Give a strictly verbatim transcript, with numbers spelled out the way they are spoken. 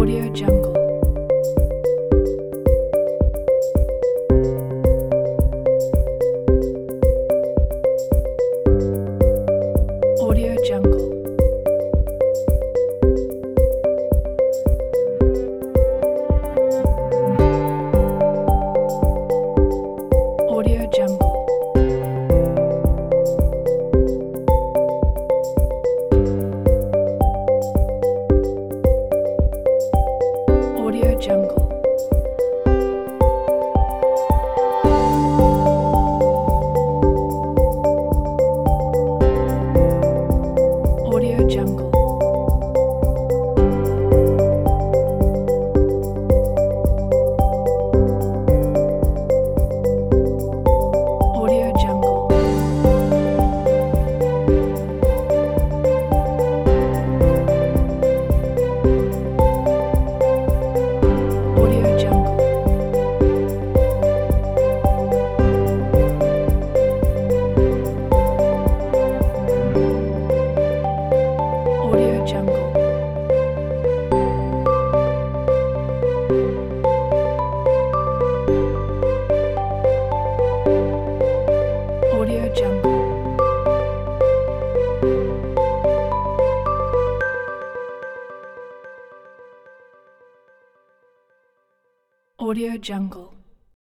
Audio Jungle. Audio Jungle. Audio Jungle. Audio Jungle. Audio Jungle. Audio Jungle. Audio Jungle. Audio Jungle. Audio Jungle. Audio Jungle.